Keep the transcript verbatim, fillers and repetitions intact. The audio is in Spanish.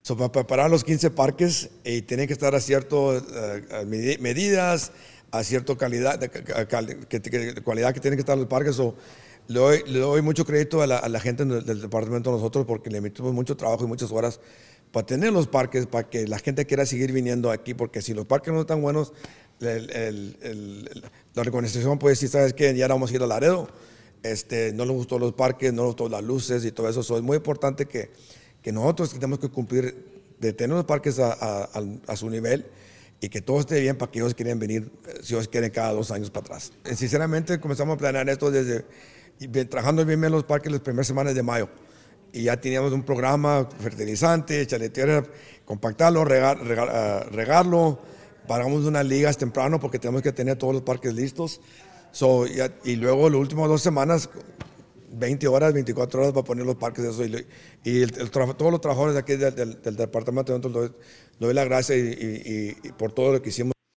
So, para preparar los quince parques y tienen que estar a ciertas uh, medidas, a cierta calidad, de, cal, que, que, calidad que tienen que estar los parques. So, le, doy, le doy mucho crédito a la, a la gente del, del departamento de nosotros porque le metimos mucho trabajo y muchas horas para tener los parques, para que la gente quiera seguir viniendo aquí, porque si los parques no están buenos, el, el, el, la organización puede decir, ¿sabes qué? Ya no vamos a ir a Laredo, este, no les gustó los parques, no les gustó las luces y todo eso. So, es muy importante que que nosotros tenemos que cumplir de tener los parques a, a, a su nivel y que todo esté bien para que ellos quieran venir, si ellos quieren, cada dos años para atrás. Sinceramente, comenzamos a planear esto desde, trabajando bien en los parques las primeras semanas de mayo. Y ya teníamos un programa, fertilizante, echarle tierra, compactarlo, regar, regar, regarlo. Pagamos unas ligas temprano porque tenemos que tener todos los parques listos. So, ya, y luego las últimas dos semanas, veinte horas, veinticuatro horas para poner los parques de eso. Y, y el, el, todos los trabajadores de aquí del, del, del departamento, le doy, doy la gracia y, y, y por todo lo que hicimos.